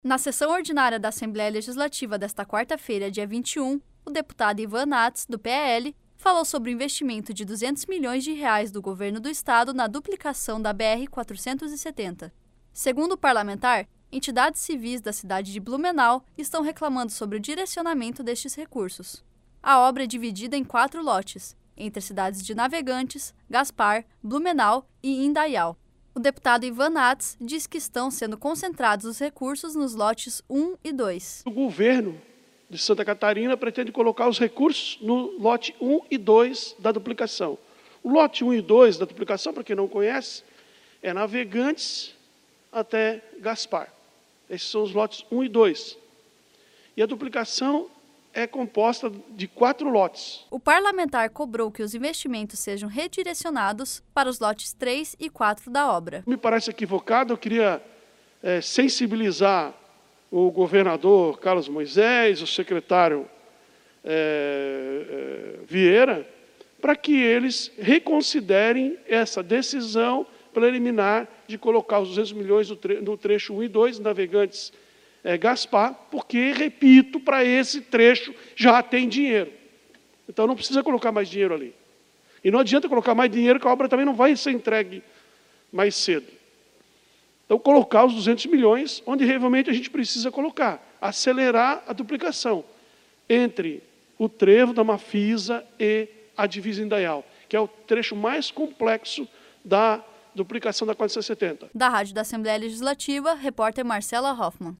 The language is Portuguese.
Na sessão ordinária da Assembleia Legislativa desta quarta-feira, dia 21, o deputado Ivan Nats, do PL, falou sobre o investimento de R$200 milhões do governo do estado na duplicação da BR-470. Segundo o parlamentar, entidades civis da cidade de Blumenau estão reclamando sobre o direcionamento destes recursos. A obra é dividida em 4 lotes, entre as cidades de Navegantes, Gaspar, Blumenau e Indaial. O deputado Ivan Nats diz que estão sendo concentrados os recursos nos lotes 1 e 2. O governo de Santa Catarina pretende colocar os recursos no lote 1 e 2 da duplicação. O lote 1 e 2 da duplicação, para quem não conhece, é Navegantes até Gaspar. Esses são os lotes 1 e 2. E a duplicação é composta de 4 lotes. O parlamentar cobrou que os investimentos sejam redirecionados para os lotes 3 e 4 da obra. Me parece equivocado, eu queria sensibilizar o governador Carlos Moisés, o secretário Vieira, para que eles reconsiderem essa decisão preliminar de colocar os 200 milhões no trecho 1 e 2, Navegantes Gaspar, porque, repito, para esse trecho já tem dinheiro. Então não precisa colocar mais dinheiro ali. E não adianta colocar mais dinheiro, que a obra também não vai ser entregue mais cedo. Então colocar os 200 milhões onde realmente a gente precisa colocar. Acelerar a duplicação entre o trevo da Mafisa e a divisa Indaial, que é o trecho mais complexo da duplicação da 470. Da Rádio da Assembleia Legislativa, repórter Marcela Hoffmann.